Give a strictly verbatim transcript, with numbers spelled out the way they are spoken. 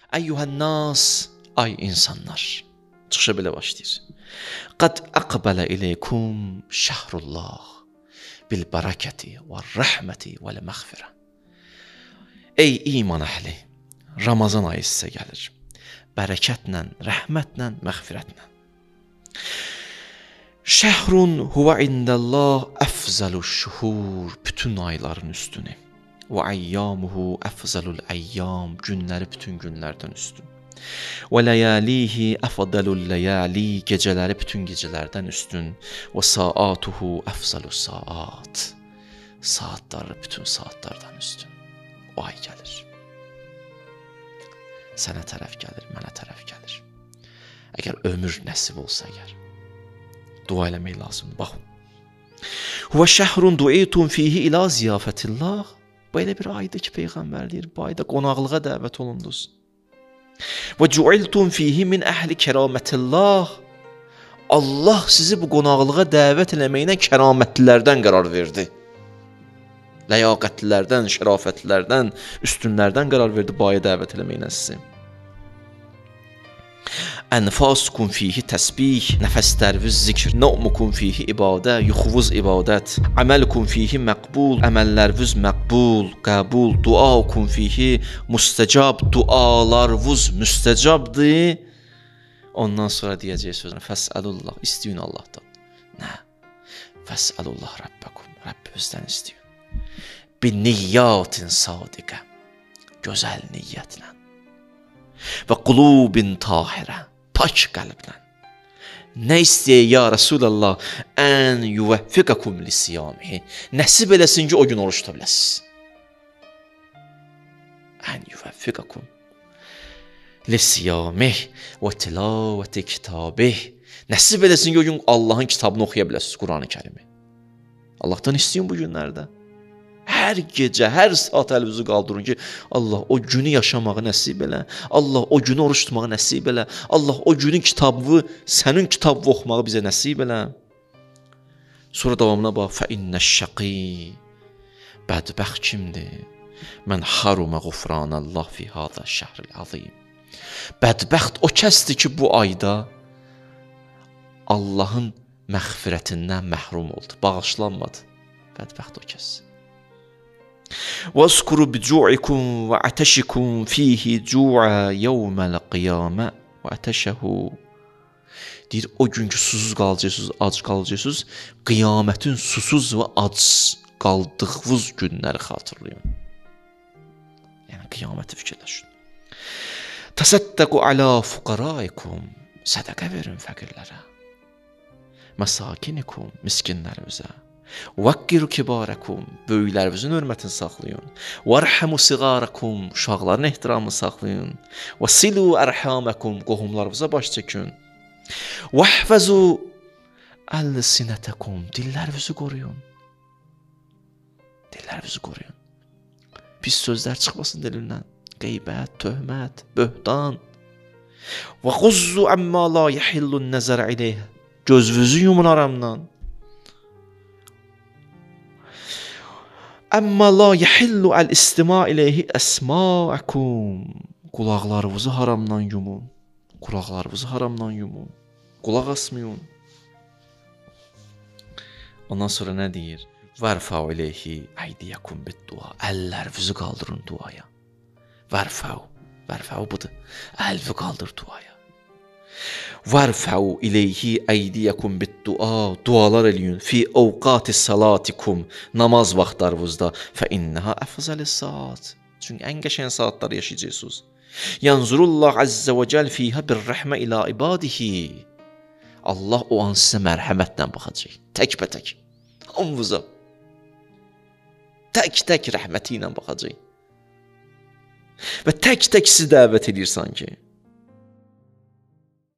Əyyuhən-nas, ay insanlar. Çıxışa belə başlayır. Qad aqbala ileykum şəhrullah bil barakati və rəhməti və məğfirə. Ey iman əhli, Ramazan ayı sizə gəlir. Bərəkətlə, rəhmətlə, məğfirətlə. Şəhrun huvə indəllah əfzəluş şuhur, bütün ayların üstünü. Və ayyamuhu əfzəlul əyyam, günləri bütün günlərdən üstün. Və ləyalihi əfdəlul ləyali, gecələri bütün gecələrdən üstün. Və saatuhu əfzəlus saat, saatları bütün saatlardan üstün. O ay gəlir. Sənə tərəf gəlir, mənə tərəf gəlir. Əgər ömür nəsib olsa əgər, dua eləmək lazımdır. Baxın. Huvə şəhrun duitum fihi ilə ziyafətillah. Bu elə bir aydır ki, Peyğəmbər deyir, bu ayda qonaqlığa dəvət olundunuz. Və cuiltum fihi min əhli kəramətillah. Allah sizi bu qonaqlığa dəvət eləməyinə kəramətlilərdən qərar verdi. Ləyaqətlilərdən, şərafətlilərdən, üstünlərdən qərar verdi bu aya dəvət eləməyinə sizi. Ənfasukum fihi təsbih, nəfəsləriniz zikr, nəumukum fihi ibadə, yuxuvuz ibadət, əməlukum fihi məqbul, əməlləriniz məqbul, qəbul, duaukum fihi müstəcab, dualarınız müstəcabdır. Ondan sonra deyəcək sözünü, fəsəlullah, istəyin Allahdan. Nə? Fəsəlullah Rabbəkum, Rəbbinizdən istəyin. Bir niyyatin sadiqə, gözəl niyyətlə və qulubin tahirə, pak qəlblə. Nə istəyək ya Rasulallah? Ən yuvəffiqəkum lisiyamihi, nəsib eləsin ki, o gün oruç tuta biləsiniz. Ən yuvəffiqəkum lisiyamih və tilavəti kitabih, nəsib eləsin ki, o gün Allahın kitabını oxuya biləsiniz, Quran-ı Kərimi. Allahdan istəyin bu günlərdə. Hər gecə, hər saat əlinizi qaldırın ki, Allah o günü yaşamağı nəsib elə, Allah o günü oruç tutmağı nəsib elə, Allah o günün kitabını, sənin kitabını oxumağı bizə nəsib elə. Sonra davamına bax, fəinnəş-şəqi, bədbəxt kimdir? Mən harumə qufranəllah fi hada şəhril azim. Bədbəxt o kəsdir ki, bu ayda Allahın məğfirətindən məhrum oldu, bağışlanmadı. Bədbəxt o kəs. وَاذْكُرُوا بِجُوعِكُمْ وَعَتَشِكُمْ فِيهِ جُوعًا يَوْمَ الْقِيَامَةِ وَعَتَشَهُ. Deyir, o gün ki, susuz qalacaqsınız, ac qalacaqsınız, qiyamətin susuz və ac qaldığınız günləri xatırlayın. Yəni, qiyaməti fikirləşin. تَسَدَّقُوا عَلَى فُقَرَائِكُمْ, sədəqə verin fəqirlərə. مَسَاكِنِكُمْ, miskinlərimizə. Vəqqiru kibarakum, böyüklərinizin hörmətini saxlayın. Vərhamu siğarakum, uşaqların ehtiramını saxlayın. Və silu ərhamakum, qohumlarınıza baş çəkin. Vəhvəzu əlsinətəkum, dillərinizi qoruyun. Dillərinizi qoruyun. Pis sözlər çıxmasın dilindən. Qeybət, töhmət, böhtan. Və quzzu əmmə la yəhillun nəzər ileyh, gözünüzü yumun aramdan. Əmmə la yəhillu əl-istima ileyhi əsma'akum, qulaqlarınızı haramdan yumun, qulaqlarınızı haramdan yumun, qulaq asmayın. Ondan sonra nə deyir? Vərfəu ileyhi əydiyəkum bid-dua, əllərinizi qaldırın duaya. Vərfəu, vərfəu budur, əlvi qaldır duaya. Vərfəu ileyhi əydiyəkum bid-dua, dualar eləyin fi ovqati salatikum, namaz vaxtlarınızda, fə innəhə əfzəlis saat, çünki ən qəşəng saatlar yaşayacaqsınız. Yanzurullah əzzə və cəl fiyhə bir-rəhmə ilə ibadihi, Allah o an sizə mərhəmətlə baxacaq, tək bə tək, hamınıza, tək-tək rəhməti ilə baxacaq və tək-tək sizi dəvət edir sanki.